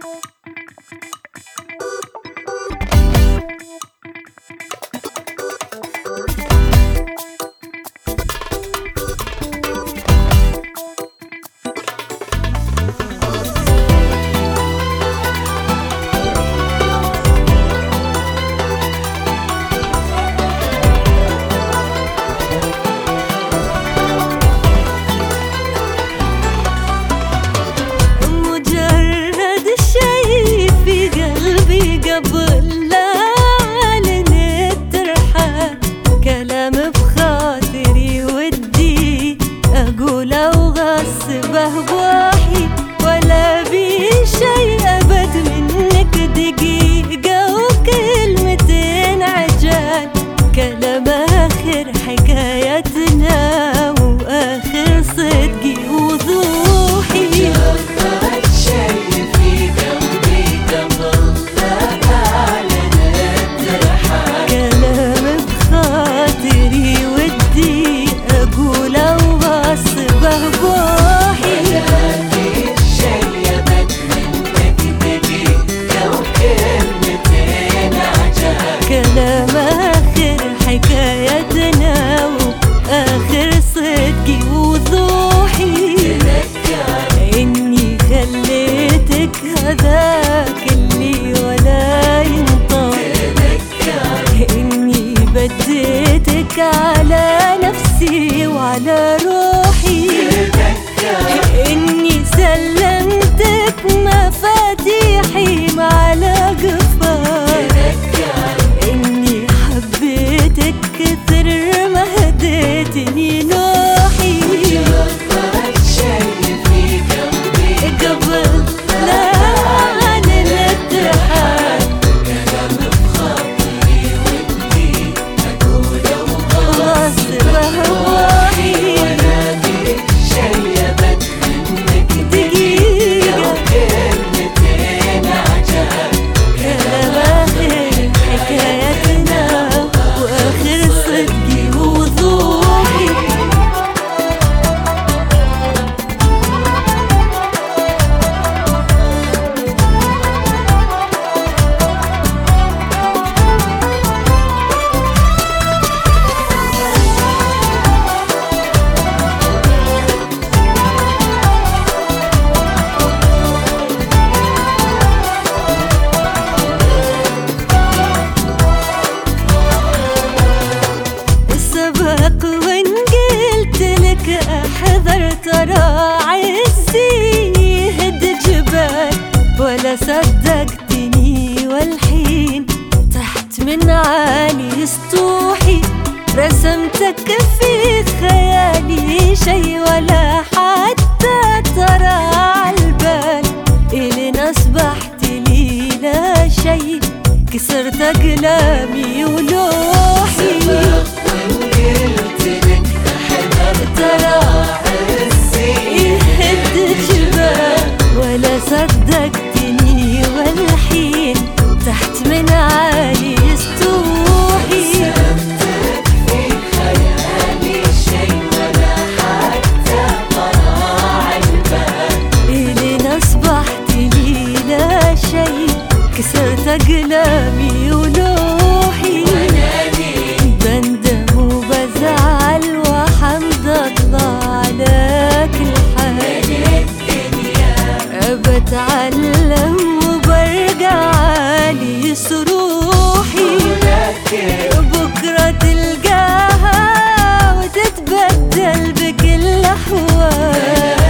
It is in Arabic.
بهواحي ولا بي شي أبد منك دقيقة وكلمتين عجال، كلام آخر حكايتنا وآخر صدقي وضوحي. جرت شي في قلبي قبل لا أعلن الترحال، كلام بخاطري ودي أقوله وأصبه بوحي. كلام آخر حكايتنا وآخر صدقي وضوحي. إني خليتك هذاك اللي ولا ينطق، إني بديتك على نفسي وعلى روحي، إني سلمتك مفاتيحي مع الأقفال، إني حبيتك كثر ما هديتني نوحي. جرت شي في قلبي قبل لا أعلن الترحال، كلام بخاطري ودي أقوله وأصبح بوحي. ولا بي شي أبد منك دقيقة كلمتين عجال، كلام آخر حكايتنا وآخر صدقي ووضوحي. سبق وإن قلت لك أحذر ترى عزي يهد جبال، ولا صدقتني والحين تحت من عالي سطوحي. رسمتك في خيالي شي ولا حتى ترى عالبال، إلين أصبحت لي لا شي كسرت أقلامي ولوحي. ترى يهد جبال ولا صدقتني والحين تحت من عالي سطوحي. في خيالي شي ولا حتى طلع البال، إلين أصبحت لي لا شي كسرت أقلامي ولوحي. بندم وبزعل وحمد الله على كل حال، بتعلم وبرجع عالي صروحي. بكرة تلقاها وتتبدل بكل أحوال،